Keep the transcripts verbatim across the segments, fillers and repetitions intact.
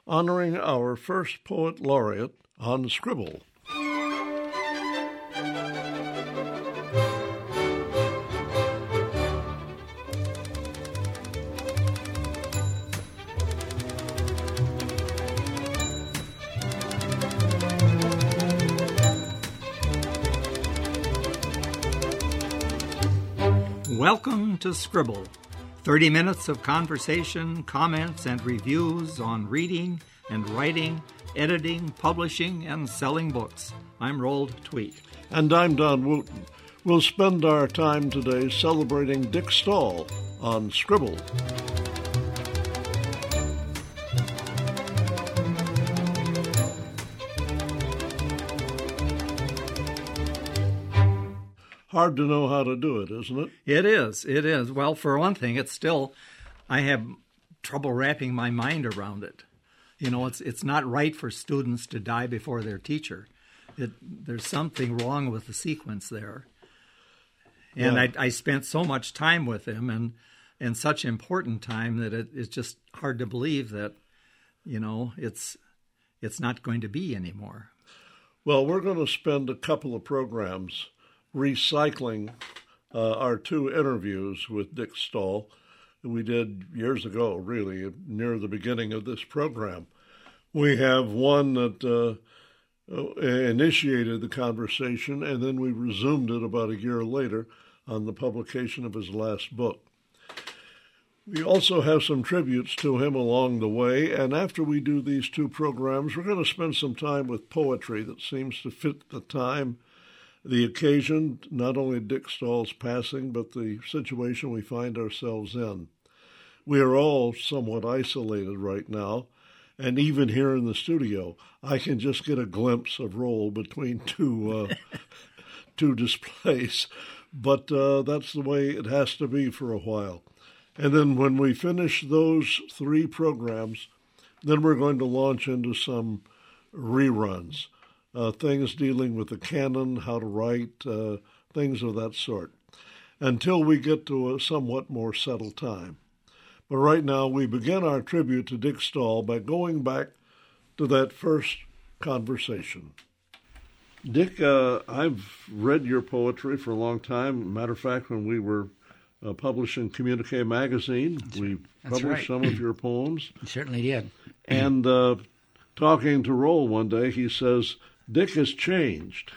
honoring our first poet laureate on Scribble. Welcome to Scribble, thirty minutes of conversation, comments, and reviews on reading and writing, editing, publishing, and selling books. I'm Roald Tweet. And I'm Don Wooten. We'll spend our time today celebrating Dick Stahl on Scribble. Hard to know how to do it, isn't it? It is. It is. Well, for one thing, it's still, I have trouble wrapping my mind around it. You know, it's it's not right for students to die before their teacher. It, there's something wrong with the sequence there. And yeah. I, I spent so much time with him, and, and such important time that it, it's just hard to believe that, you know, it's it's not going to be anymore. Well, we're going to spend a couple of programs recycling uh, our two interviews with Dick Stahl that we did years ago, really, near the beginning of this program. We have one that uh, initiated the conversation, and then we resumed it about a year later on the publication of his last book. We also have some tributes to him along the way, and after we do these two programs, we're going to spend some time with poetry that seems to fit the time, the occasion, not only Dick Stahl's passing, but the situation we find ourselves in. We are all somewhat isolated right now, and even here in the studio, I can just get a glimpse of Roald between two uh, two displays. But uh, that's the way it has to be for a while. And then when we finish those three programs, then we're going to launch into some reruns. Uh, things dealing with the canon, how to write, uh, things of that sort, until we get to a somewhat more settled time. But right now, we begin our tribute to Dick Stahl by going back to that first conversation. Dick, uh, I've read your poetry for a long time. Matter of fact, when we were uh, publishing Communique magazine, That's we That's published right. some of your poems. You certainly did. And uh, talking to Roald one day, he says, Dick has changed.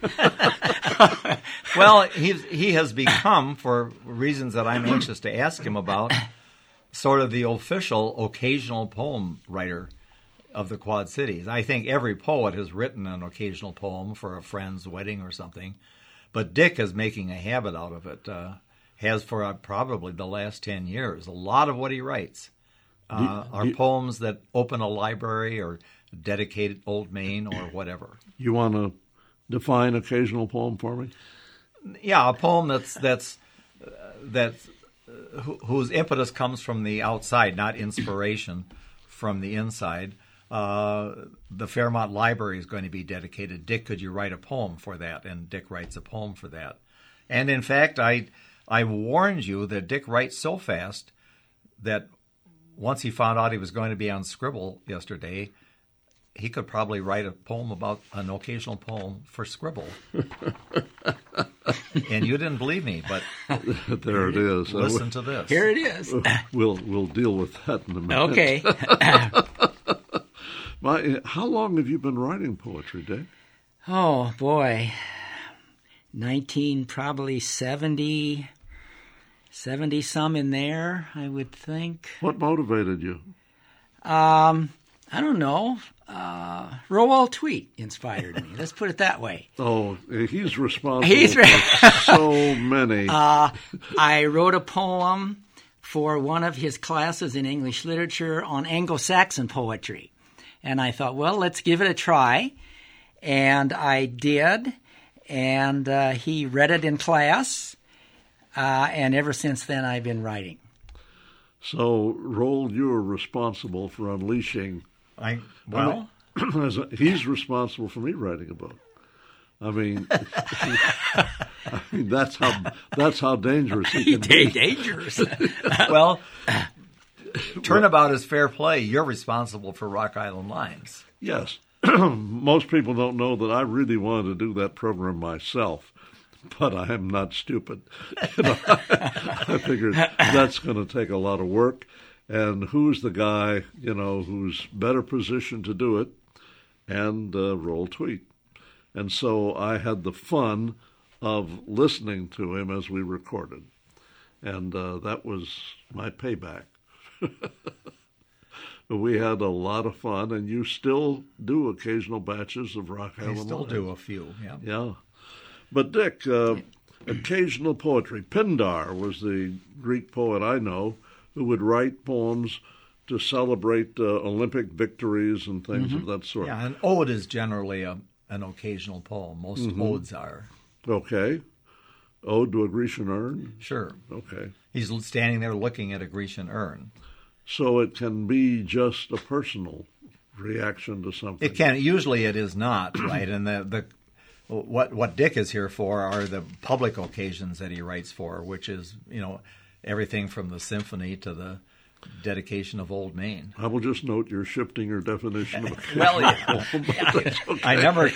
Well, he's, he has become, for reasons that I'm anxious to ask him about, sort of the official occasional poem writer of the Quad Cities. I think every poet has written an occasional poem for a friend's wedding or something, but Dick is making a habit out of it, uh, has for uh, probably the last ten years. A lot of what he writes uh, are poems that open a library or dedicated Old Main or whatever. You want to define occasional poem for me? Yeah, a poem that's that's uh, that's uh, wh- whose impetus comes from the outside, not inspiration from the inside. Uh, the Fairmont Library is going to be dedicated. Dick, could you write a poem for that? And Dick writes a poem for that. And in fact, I I warned you that Dick writes so fast that once he found out he was going to be on Scribble yesterday, he could probably write a poem about an occasional poem for Scribble. And you didn't believe me, but there it is. Listen to this. Here it is. We'll we'll deal with that in a minute. Okay. My, how long have you been writing poetry, Dick? Oh, boy. nineteen, probably seventy, seventy some in there, I would think. What motivated you? Um, I don't know. Uh, Roald Tweet inspired me. Let's put it that way. Oh, he's responsible He's re- for so many. Uh, I wrote a poem for one of his classes in English literature on Anglo-Saxon poetry. And I thought, well, let's give it a try. And I did. And uh, he read it in class. Uh, and ever since then, I've been writing. So, Roald, you are responsible for unleashing. I well, I mean, as a, he's responsible for me writing a book. I mean, I mean that's how that's how dangerous he can be. Dangerous. well, turnabout is fair play. You're responsible for Rock Island Lines. Yes. Most people don't know that I really wanted to do that program myself, but I am not stupid. You know, I figured that's going to take a lot of work, and who's the guy, you know, who's better positioned to do it, and uh, roll tweet. And so I had the fun of listening to him as we recorded, and uh, that was my payback. We had a lot of fun, and you still do occasional batches of Rock Island. I still Lines. do a few, yeah. Yeah. But, Dick, uh, occasional poetry. Pindar was the Greek poet I know who would write poems to celebrate uh, Olympic victories and things mm-hmm. of that sort. Yeah, an ode is generally a, an occasional poem. Most mm-hmm. odes are. Okay. Ode to a Grecian urn? Sure. Okay. He's standing there looking at a Grecian urn. So it can be just a personal reaction to something. It can. Usually it is not, right? And the, the what what Dick is here for are the public occasions that he writes for, which is, you know, everything from the symphony to the dedication of Old Main. I will just note you're shifting your definition of well, yeah. I, okay. I never...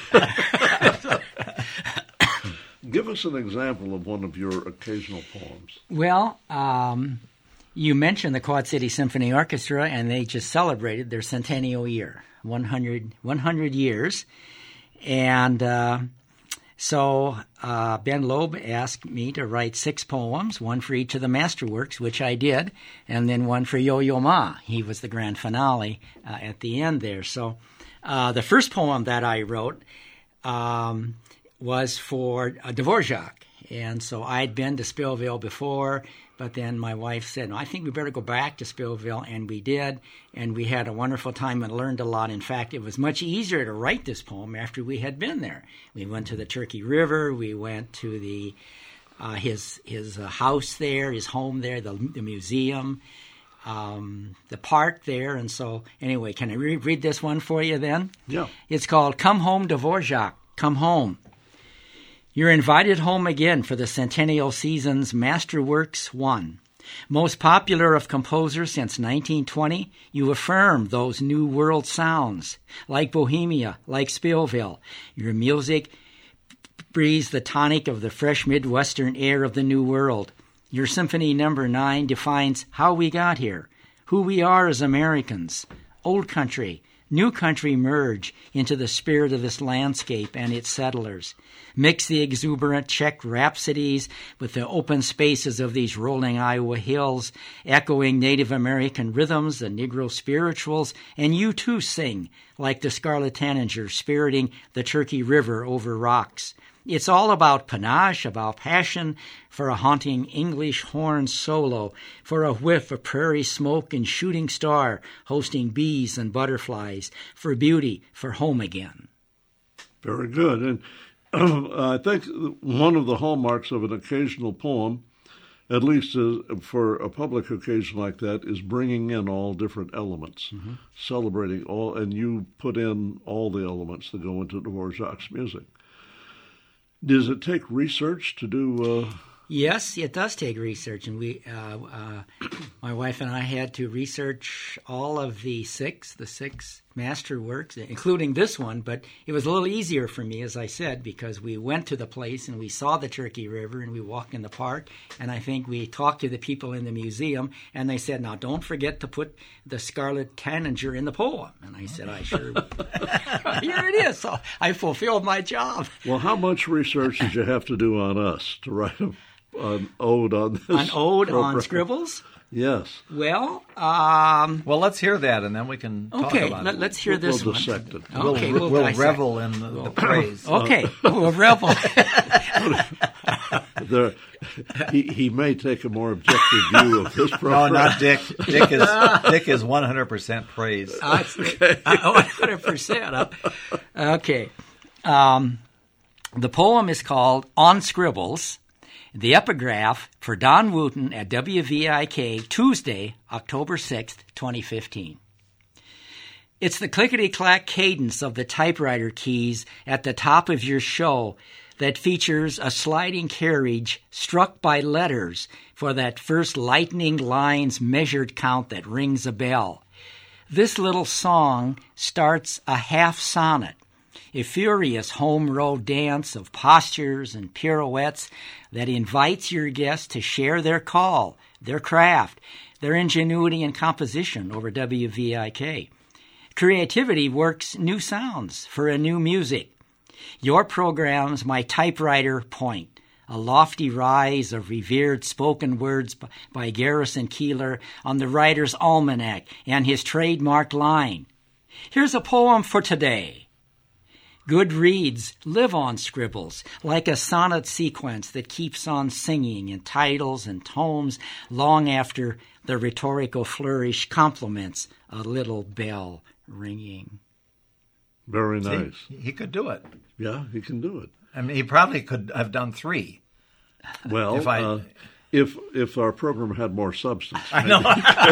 Give us an example of one of your occasional poems. Well, um, you mentioned the Quad City Symphony Orchestra, and they just celebrated their centennial year, one hundred, one hundred years. And uh, so uh, Ben Loeb asked me to write six poems, one for each of the masterworks, which I did, and then one for Yo-Yo Ma. He was the grand finale uh, at the end there. So uh, the first poem that I wrote um, was for uh, Dvorak. And so I'd been to Spillville before, but then my wife said, no, I think we better go back to Spillville, and we did, and we had a wonderful time and learned a lot. In fact, it was much easier to write this poem after we had been there. We went to the Turkey River, we went to the uh, his his uh, house there, his home there, the, the museum, um, the park there, and so anyway, can I re- read this one for you then? Yeah. It's called Come Home, Dvorak, Come Home. You're invited home again for the centennial season's Masterworks one. Most popular of composers since nineteen twenty, you affirm those new world sounds, like Bohemia, like Spillville. Your music breathes the tonic of the fresh Midwestern air of the New World. Your Symphony Number nine defines how we got here, who we are as Americans. Old country, new country merge into the spirit of this landscape and its settlers. Mix the exuberant Czech rhapsodies with the open spaces of these rolling Iowa hills, echoing Native American rhythms, the Negro spirituals, and you too sing, like the Scarlet Tanager spiriting the Turkey River over rocks. It's all about panache, about passion, for a haunting English horn solo, for a whiff of prairie smoke and shooting star, hosting bees and butterflies, for beauty, for home again. Very good. And uh, I think one of the hallmarks of an occasional poem, at least uh, for a public occasion like that, is bringing in all different elements, mm-hmm. celebrating all, and you put in all the elements that go into Dvorak's music. Does it take research to do? Uh... Yes, it does take research, and we, uh, uh, my wife and I, had to research all of the six, the six masterworks, including this one. But it was a little easier for me, as I said, because we went to the place and we saw the Turkey River and we walked in the park, and I think we talked to the people in the museum, and they said, "Now don't forget to put the Scarlet Tanager in the poem." And I said, "I sure." Here it is. So I fulfilled my job. Well, how much research did you have to do on us to write a An ode on this. An ode program. on Scribbles? Yes. Well, um... Well, let's hear that, and then we can talk okay, about let, it. let's hear we'll, this we'll one. Dissect it. Okay, we'll, we'll, we'll dissect. revel in the, the praise. Okay, we'll revel. there, he, he may take a more objective view of this program. No, not Dick. Dick is Dick is one hundred percent praise. Uh, okay. one hundred percent. Huh? Okay. Um, the poem is called On Scribbles. The epigraph for Don Wooten at W V I K, Tuesday, October sixth, twenty fifteen. It's the clickety-clack cadence of the typewriter keys at the top of your show that features a sliding carriage struck by letters for that first lightning line's measured count that rings a bell. This little song starts a half sonnet, a furious home road dance of postures and pirouettes that invites your guests to share their call, their craft, their ingenuity and composition over W V I K. Creativity works new sounds for a new music. Your program's my typewriter point, a lofty rise of revered spoken words by Garrison Keillor on the writer's almanac and his trademarked line. Here's a poem for today. Good reeds live on scribbles, like a sonnet sequence that keeps on singing in titles and tomes long after the rhetorical flourish complements a little bell ringing. Very nice. See, he could do it. Yeah, he can do it. I mean, he probably could have done three. Well, if I, uh, if if our program had more substance. I know.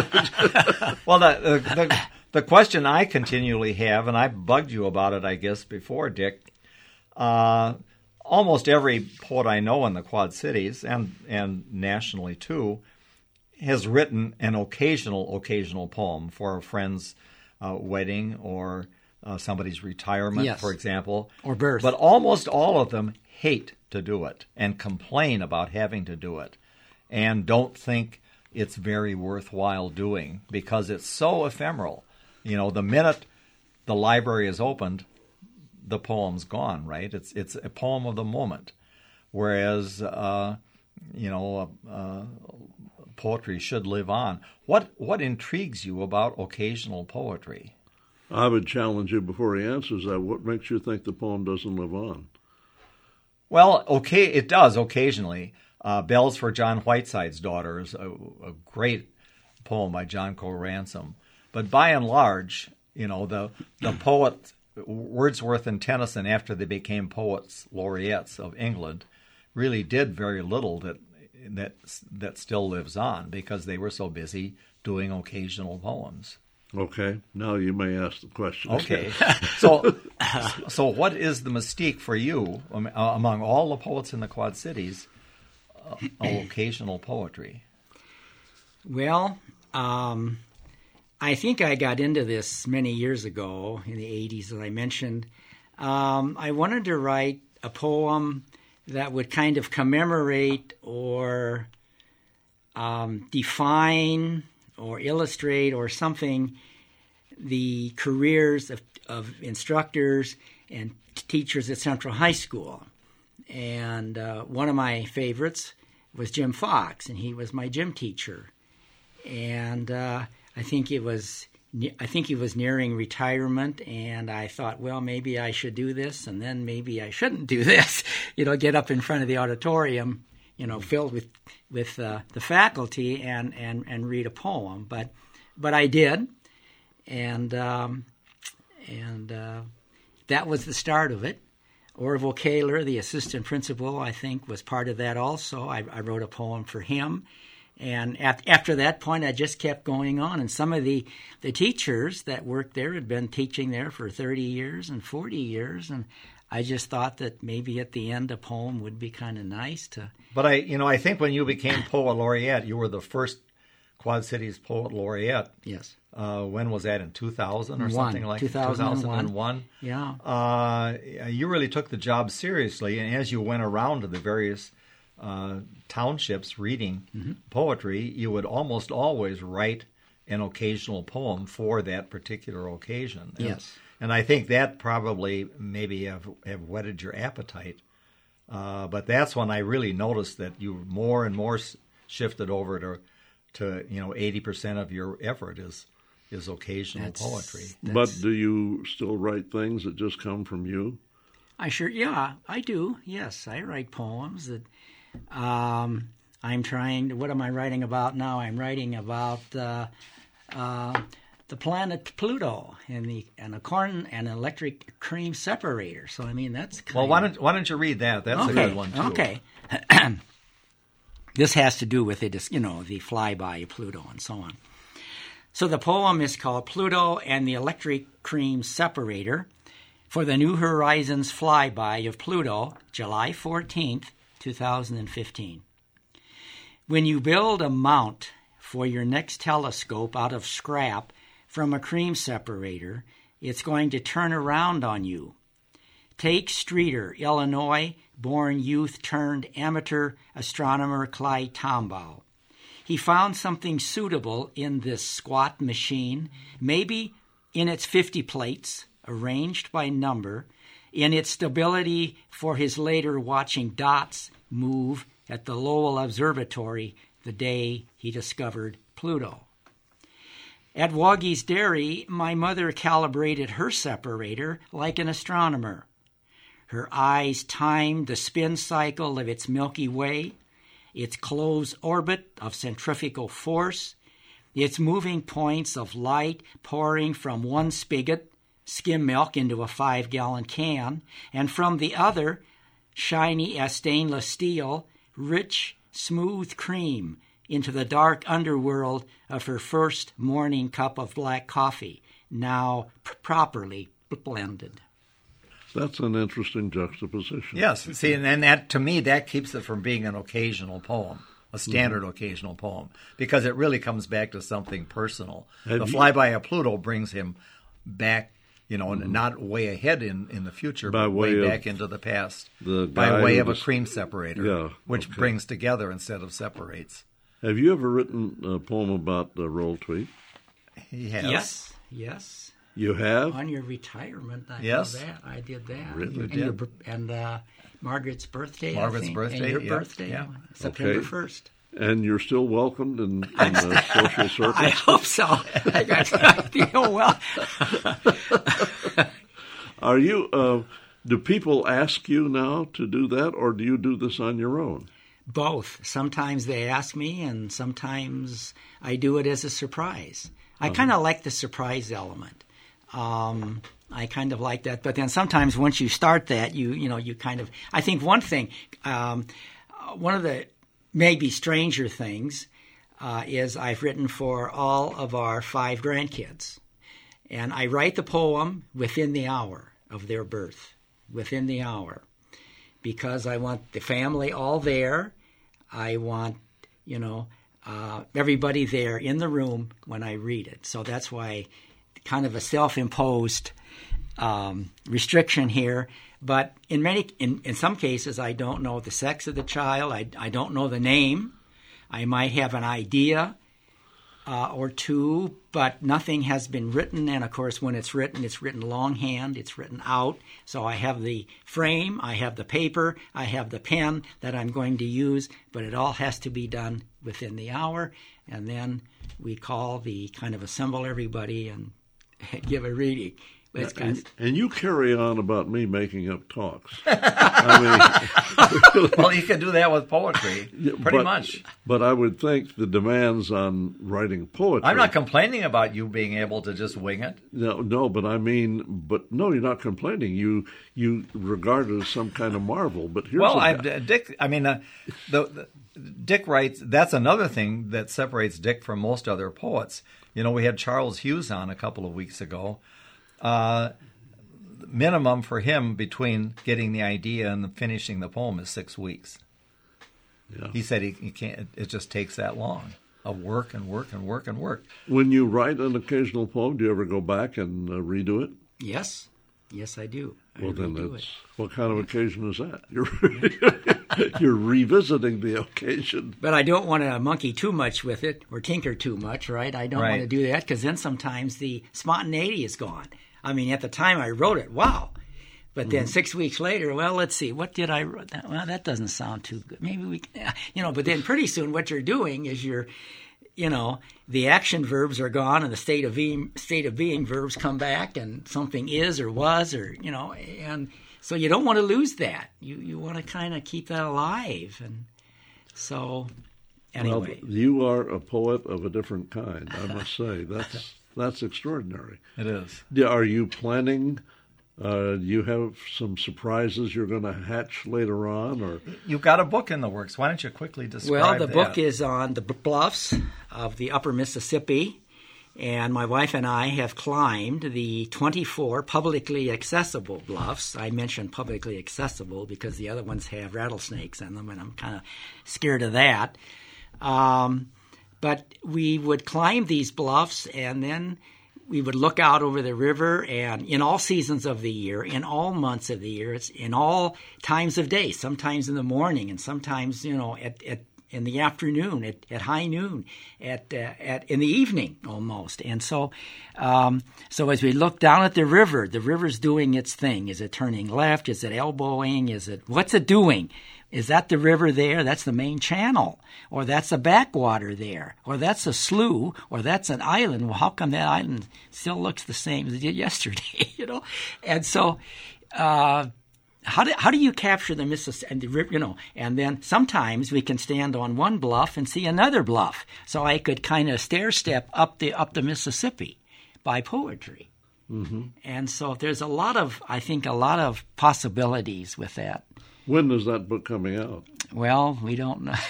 Well, the, the the question I continually have, and I bugged you about it, I guess, before, Dick. Uh, almost every poet I know in the Quad Cities and and nationally too has written an occasional occasional poem for a friend's uh, wedding or uh, somebody's retirement, yes. for example, or birth. But almost all of them hate to do it and complain about having to do it and don't think it's very worthwhile doing because it's so ephemeral. You know, the minute the library is opened, the poem's gone, right? It's it's a poem of the moment. Whereas, uh, you know, uh, uh, poetry should live on. What what intrigues you about occasional poetry? I would challenge you before he answers that. What makes you think the poem doesn't live on? Well, okay, it does occasionally. Uh, Bells for John Whiteside's Daughter is a, a great poem by John Cole Ransom. But by and large, you know, the the poet Wordsworth and Tennyson, after they became poets laureates of England, really did very little that that that still lives on because they were so busy doing occasional poems. Okay, now you may ask the question. Okay, so so what is the mystique for you um, uh, among all the poets in the Quad Cities uh, of occasional poetry? Well, um, I think I got into this many years ago in the eighties, as I mentioned. Um, I wanted to write a poem that would kind of commemorate or um, define or illustrate or something the careers of, of instructors and t- teachers at Central High School. And uh, one of my favorites was Jim Fox, and he was my gym teacher. And uh, I think it was I think he was nearing retirement, and I thought, well, maybe I should do this, and then maybe I shouldn't do this. You know, get up in front of the auditorium, you know, filled with with uh, the faculty, and, and, and read a poem. But but I did, and um, and uh, that was the start of it. Orville Kaler, the assistant principal, I think, was part of that also. I, I wrote a poem for him. And at, after that point, I just kept going on. And some of the, the teachers that worked there had been teaching there for thirty years and forty years. And I just thought that maybe at the end a poem would be kind of nice to... But I, you know, I think when you became poet laureate, you were the first Quad Cities poet laureate. Yes. Uh, when was that, in two thousand or something like that? two thousand one. two thousand one. Yeah. Uh, you really took the job seriously. And as you went around to the various... Uh, townships reading mm-hmm. poetry, you would almost always write an occasional poem for that particular occasion. And, yes. And I think that probably maybe have, have whetted your appetite. Uh, but that's when I really noticed that you more and more shifted over to, to you know, eighty percent of your effort is is occasional that's, poetry. That's... But do you still write things that just come from you? I sure, yeah, I do. Yes, I write poems that... Um, I'm trying. What am I writing about now? I'm writing about uh, uh, the planet Pluto and the and a corn and electric cream separator. So I mean that's kind well. Why don't Why don't you read that? That's okay, a good one too. Okay. This has to do with it, you know, the flyby of Pluto and so on. So the poem is called Pluto and the Electric Cream Separator. for the New Horizons flyby of Pluto, July fourteenth, two thousand fifteen. When you build a mount for your next telescope out of scrap from a cream separator, it's going to turn around on you. Take Streeter, Illinois-born youth turned amateur astronomer Clyde Tombaugh. He found something suitable in this squat machine, maybe in its fifty plates, arranged by number, in its stability for his later watching dots move at the Lowell Observatory the day he discovered Pluto. At Woggy's Dairy, my mother calibrated her separator like an astronomer. Her eyes timed the spin cycle of its Milky Way, its closed orbit of centrifugal force, its moving points of light pouring from one spigot, skim milk into a five-gallon can, and from the other, shiny as stainless steel, rich, smooth cream into the dark underworld of her first morning cup of black coffee, now p- properly blended. That's an interesting juxtaposition. Yes, see, and, and that to me, that keeps it from being an occasional poem, a standard mm-hmm. occasional poem, because it really comes back to something personal. Have the you, flyby of Pluto brings him back, you know, mm-hmm. not way ahead in, in the future, by but way, way back into the past, the by way of was, a cream separator, yeah, which okay. brings together instead of separates. Have you ever written a poem about uh, roll tweet? He has. Yes, yes. You have? On your retirement, I yes. did that. I did that. Really? You and did. Your, and uh, Margaret's birthday, Margaret's I think. birthday, and your yeah, birthday, yeah. September Okay. first. And you're still welcomed in, in the social circles? I hope so. I got to oh, well. Are you, uh, do people ask you now to do that, or do you do this on your own? Both. Sometimes they ask me, and sometimes I do it as a surprise. I uh-huh. kind of like the surprise element. Um, I kind of like that. But then sometimes once you start that, you you know, you kind of, I think one thing, um, one of the maybe stranger things uh, is I've written for all of our five grandkids. And I write the poem within the hour of their birth, within the hour, because I want the family all there. I want, you know, uh, everybody there in the room when I read it. So that's why kind of a self-imposed um, restriction here. But in many, in, in some cases, I don't know the sex of the child. I, I don't know the name. I might have an idea uh, or two, but nothing has been written. And of course, when it's written, it's written longhand. It's written out. So I have the frame, I have the paper, I have the pen that I'm going to use, but it all has to be done within the hour. And then we call the kind of assemble everybody and give a reading. But it's and, kind of, and you carry on about me making up talks. I mean, well, you can do that with poetry, pretty but, much. But I would think the demands on writing poetry. I'm not complaining about you being able to just wing it. No, no, but I mean, but no, you're not complaining. You you regard it as some kind of marvel. But here's well, a, I, Dick. I mean, uh, the, the Dick writes. That's another thing that separates Dick from most other poets. You know, we had Charles Hughes on a couple of weeks ago. Uh, minimum for him between getting the idea and finishing the poem is six weeks. Yeah. He said he, he can't. It just takes that long of work and work and work and work. When you write an occasional poem, do you ever go back and uh, redo it? Yes, yes, I do. I well, then, redo it's, it. What kind of occasion is that? You're you're revisiting the occasion. But I don't want to monkey too much with it or tinker too much, right? I don't right. want to do that because then sometimes the spontaneity is gone. I mean, at the time I wrote it, wow. But then mm-hmm. six weeks later, well, let's see, what did I write? Well, that doesn't sound too good. Maybe we can, you know, but then pretty soon what you're doing is you're, you know, the action verbs are gone and the state of being, state of being verbs come back and something is or was or, you know, and so you don't want to lose that. You you want to kind of keep that alive. And so, anyway. Well, you are a poet of a different kind, I must say. That's that's extraordinary. It is. Are you planning, uh, do you have some surprises you're going to hatch later on? Or You've got a book in the works. Why don't you quickly describe Well, the that? book is on the bluffs of the upper Mississippi. And my wife and I have climbed the twenty-four publicly accessible bluffs. I mentioned publicly accessible because the other ones have rattlesnakes in them, and I'm kind of scared of that. Um, but we would climb these bluffs, and then we would look out over the river, and in all seasons of the year, in all months of the year, it's in all times of day, sometimes in the morning and sometimes, you know, at, at in the afternoon, at, at high noon, at uh, at in the evening almost. And so um, so as we look down at the river, the river's doing its thing. Is it turning left? Is it elbowing? Is it what's it doing? Is that the river there? That's the main channel. Or that's a backwater there. Or that's a slough. Or that's an island. Well, how come that island still looks the same as it did yesterday? You know? And so uh, how do how do you capture the Mississippi and the river, you know? And then sometimes we can stand on one bluff and see another bluff. So I could kind of stair step up the up the Mississippi by poetry. Mm-hmm. And so there's a lot of, I think, a lot of possibilities with that. When is that book coming out? Well, we don't know.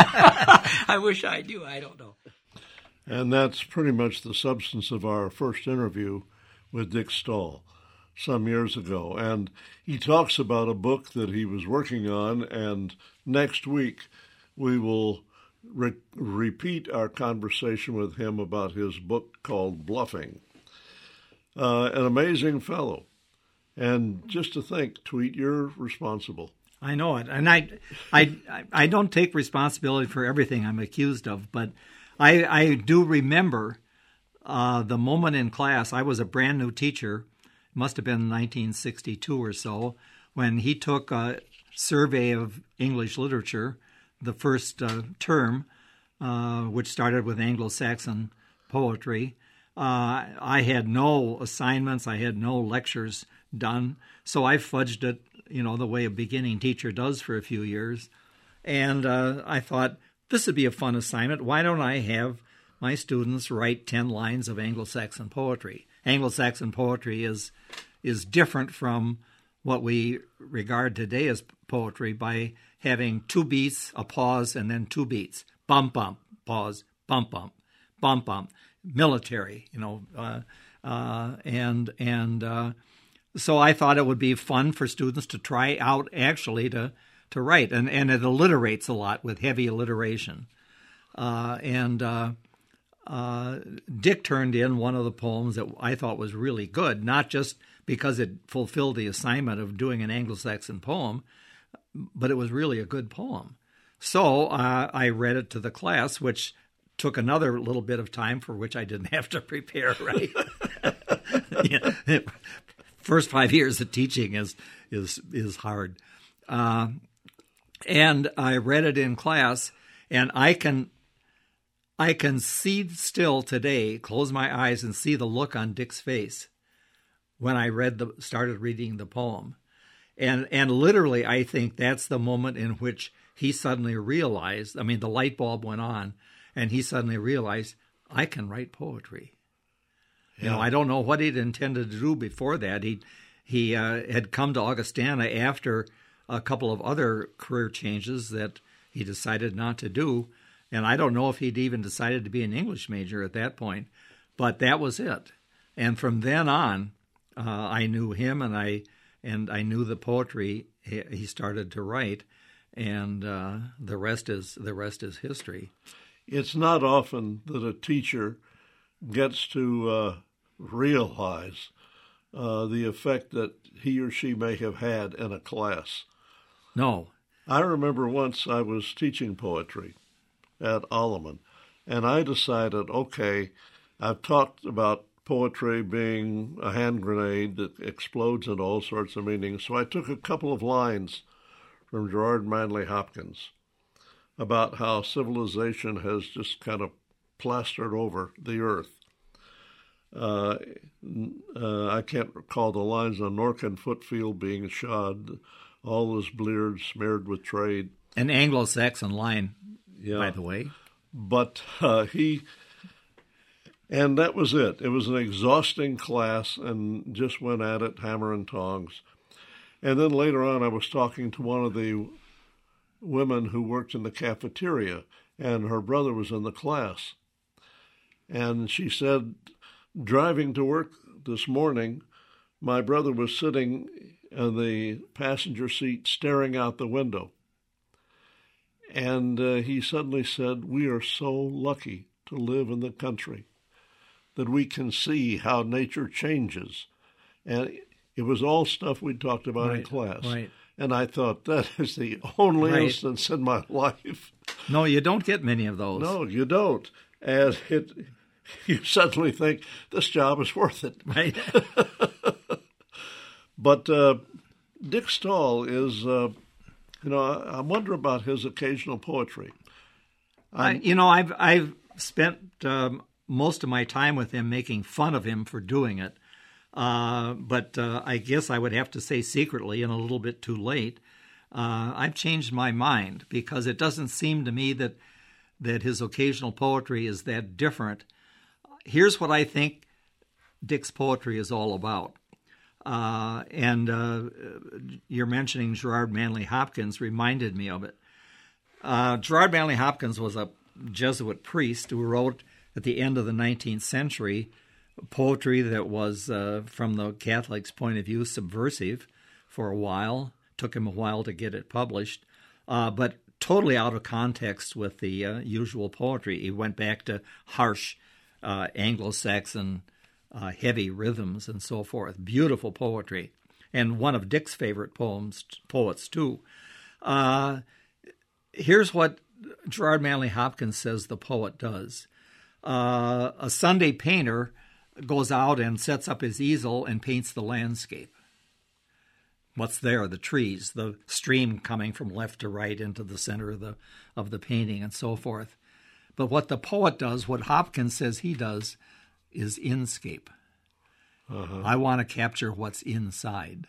I wish I knew. I don't know. And that's pretty much the substance of our first interview with Dick Stoll some years ago. And he talks about a book that he was working on, and next week we will re- repeat our conversation with him about his book called Bluffing. Uh, an amazing fellow. And just to think, Tweet, you're responsible. I know it, and I, I, I don't take responsibility for everything I'm accused of, but I, I do remember uh, the moment in class. I was a brand new teacher, must have been nineteen sixty-two or so, when he took a survey of English literature, the first uh, term, uh, which started with Anglo-Saxon poetry. Uh, I had no assignments, I had no lectures done, so I fudged it, you know, the way a beginning teacher does for a few years. And uh, I thought, this would be a fun assignment. Why don't I have my students write ten lines of Anglo-Saxon poetry? Anglo-Saxon poetry is is different from what we regard today as poetry by having two beats, a pause, and then two beats. Bump, bump, pause, bump, bump, bump, bump. Military, you know, uh, uh, and and uh, so I thought it would be fun for students to try out actually to to write, and and it alliterates a lot with heavy alliteration, uh, and uh, uh, Dick turned in one of the poems that I thought was really good, not just because it fulfilled the assignment of doing an Anglo-Saxon poem, but it was really a good poem. So uh, I read it to the class, which took another little bit of time for which I didn't have to prepare, right? Yeah. First five years of teaching is is is hard. Uh, and I read it in class, and I can I can see still today, close my eyes and see the look on Dick's face when I read the started reading the poem. And and literally I think that's the moment in which he suddenly realized, I mean, the light bulb went on, and he suddenly realized, I can write poetry. Yeah. You know, I don't know what he'd intended to do before that. He he uh, had come to Augustana after a couple of other career changes that he decided not to do, and I don't know if he'd even decided to be an English major at that point, but that was it. And from then on, uh, I knew him, and I and I knew the poetry he, he started to write, and uh, the rest is the rest is history. It's not often that a teacher gets to uh, realize uh, the effect that he or she may have had in a class. No. I remember once I was teaching poetry at Alleman, and I decided, okay, I've talked about poetry being a hand grenade that explodes into all sorts of meanings, so I took a couple of lines from Gerard Manley Hopkins about how civilization has just kind of plastered over the earth. Uh, uh, I can't recall the lines on Norkin Footfield being shod, all is bleared, smeared with trade. An Anglo-Saxon line, yeah. by the way. But uh, he, and that was it. It was an exhausting class and just went at it, hammer and tongs. And then later on, I was talking to one of the women who worked in the cafeteria, and her brother was in the class. And she said, driving to work this morning, my brother was sitting in the passenger seat staring out the window. And uh, he suddenly said, we are so lucky to live in the country that we can see how nature changes. And it was all stuff we talked about right, in class. Right. And I thought, that is the only right. instance in my life. No, you don't get many of those. No, you don't. And it, you suddenly think, this job is worth it. Right. But uh, Dick Stoll is, uh, you know, I, I wonder about his occasional poetry. I, you know, I've I've spent um, most of my time with him making fun of him for doing it. Uh, but uh, I guess I would have to say secretly and a little bit too late, uh, I've changed my mind because it doesn't seem to me that that his occasional poetry is that different. Here's what I think Dick's poetry is all about. Uh, and uh, you're mentioning Gerard Manley Hopkins reminded me of it. Uh, Gerard Manley Hopkins was a Jesuit priest who wrote at the end of the nineteenth century poetry that was, uh, from the Catholics' point of view, subversive for a while. Took him a while to get it published, uh, but totally out of context with the uh, usual poetry. He went back to harsh uh, Anglo-Saxon uh, heavy rhythms and so forth. Beautiful poetry, and one of Dick's favorite poems, poets too. Uh, here's what Gerard Manley Hopkins says the poet does. Uh, a Sunday painter goes out and sets up his easel and paints the landscape. What's there? The trees, the stream coming from left to right into the center of the of the painting and so forth. But what the poet does, what Hopkins says he does, is inscape. Uh-huh. I want to capture what's inside,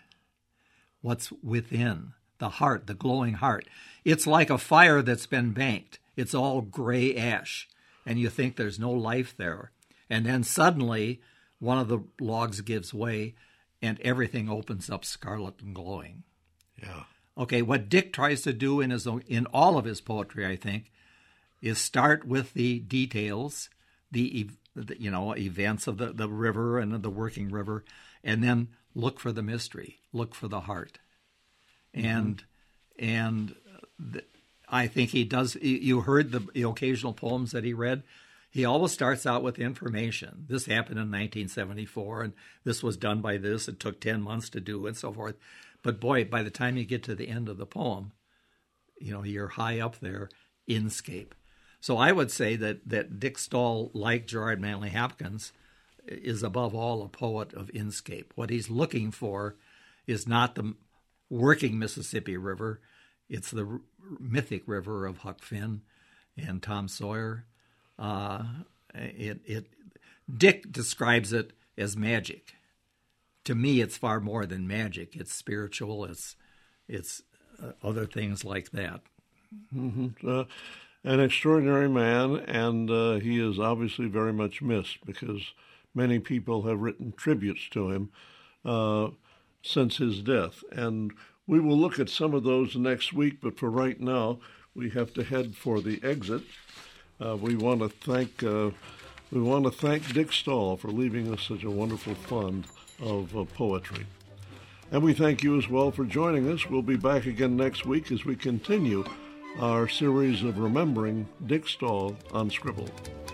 what's within, the heart, the glowing heart. It's like a fire that's been banked. It's all gray ash, and you think there's no life there. And then suddenly, one of the logs gives way, and everything opens up scarlet and glowing. Yeah. Okay, what Dick tries to do in his in all of his poetry, I think, is start with the details, the, the you know events of the, the river and the working river, and then look for the mystery, look for the heart, mm-hmm. and and the, I think he does. You heard the, the occasional poems that he read. He always starts out with information. This happened in nineteen seventy-four, and this was done by this. It took ten months to do, and so forth. But boy, by the time you get to the end of the poem, you know, you're high up there, inscape. So I would say that, that Dick Stoll, like Gerard Manley Hopkins, is above all a poet of inscape. What he's looking for is not the working Mississippi River. It's the r- mythic river of Huck Finn and Tom Sawyer. Uh, it, it, Dick describes it as magic. To me, it's far more than magic. It's spiritual. It's it's uh, other things like that. Mm-hmm. Uh, an extraordinary man, and uh, he is obviously very much missed because many people have written tributes to him uh, since his death. And we will look at some of those next week, but for right now, we have to head for the exit. Uh, we want to thank uh, we want to thank Dick Stoll for leaving us such a wonderful fund of uh, poetry. And we thank you as well for joining us. We'll be back again next week as we continue our series of remembering Dick Stoll on Scribble.